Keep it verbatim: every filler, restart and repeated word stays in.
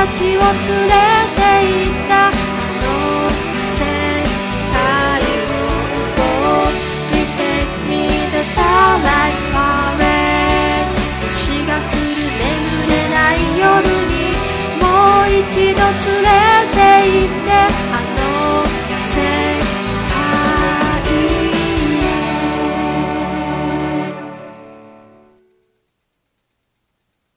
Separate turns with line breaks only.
たちを連れて行ったあの世界を Please take me the starlight parade 星が降る眠れない夜にもう一度連れて行ってあの世界